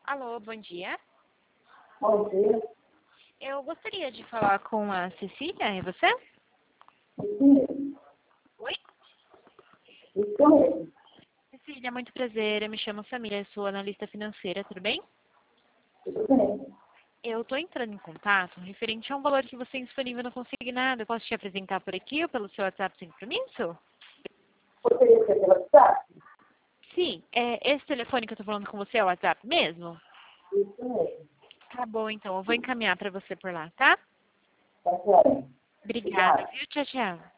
Alô, bom dia. Bom dia. Eu gostaria de falar com a Cecília, é você? Sim, Oi? isso mesmo. Cecília, muito prazer. Eu me chamo Samira, sou analista financeira, tudo bem? Tudo bem. Eu estou entrando em contato referente a um valor que você tem disponível no Consignado. Eu posso te apresentar por aqui ou pelo seu WhatsApp sem compromisso? Poderia ser pelo WhatsApp? Sim, esse telefone que eu estou falando com você é o WhatsApp mesmo? Isso mesmo. Tá bom, então. Eu vou encaminhar para você por lá, tá? Tá certo. Obrigada, Obrigada. viu? Tchau, tchau.